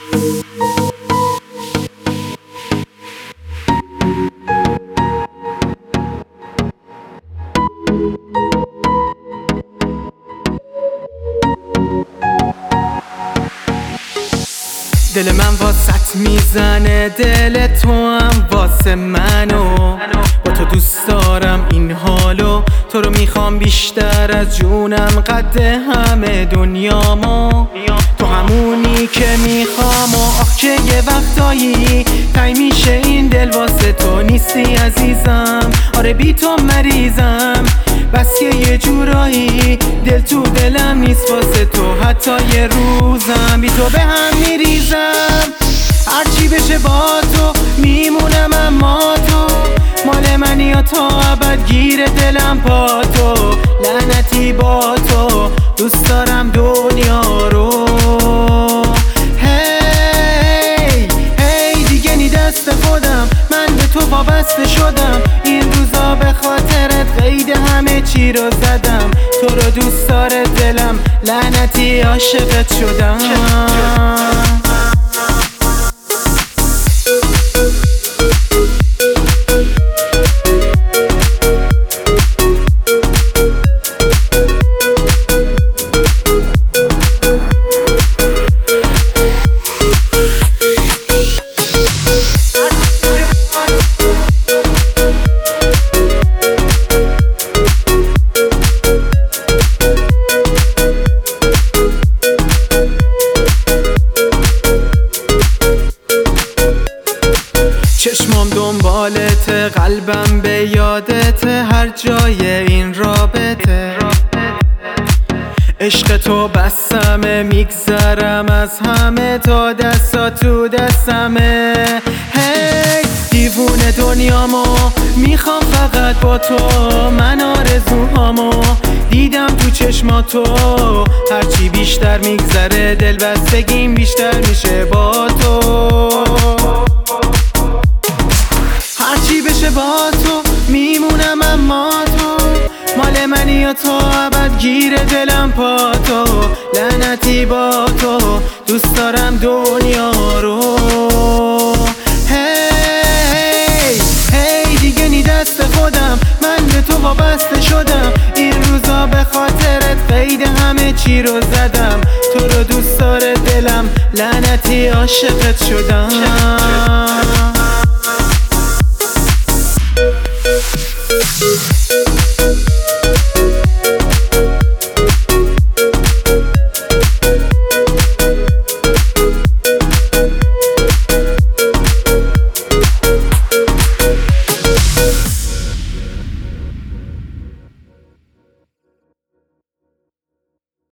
دل من واسط میزنه، دل تو هم واسه منو. با تو دوست دارم این حالو، تو رو میخوام بیشتر از جونم، قد همه دنیامو. تو همونی که میخوام و آخ که یه وقتایی تای میشه این دل واسه تو نیستی عزیزم. آره بی تو مریضم، بس که یه جورایی دل تو دلم نیست واسه تو حتی یه روزم. بی تو به هم میریزم، هرچی بشه با تو میمونم، اما تو مال منی یا تا ابد گیر دلم پا تو. لعنتی با تو دوست دارم دنیا رو. هی هی دیگه نی دست خودم، من به تو وابسته شدم. این روزا به خاطرت قید همه چی رو زدم. تو رو دوست داره دلم، لعنتی عاشقت شدم. چشمام دنبالته، قلبم به یادته، هر جای این رابطه. عشق تو بسمه، میگذرم از همه تا دستا تو دستمه. هی دیوونه دنیامو میخوام فقط با تو، من آرزوهامو دیدم تو چشماتو. هرچی بیشتر میگذره دل بستگیم بیشتر میشه با تو. هرچی بشه با تو میمونم، اما تو مال منی یا تا ابد گیر دلم پا تو. لعنتی با تو دوست دارم دنیا رو. هی هی دیگه نی دست خودم، من به تو وابسته شدم. این روزا به خاطرت قید همه چی رو زدم. تو رو دوست داره دلم، لعنتی عاشقت شدم.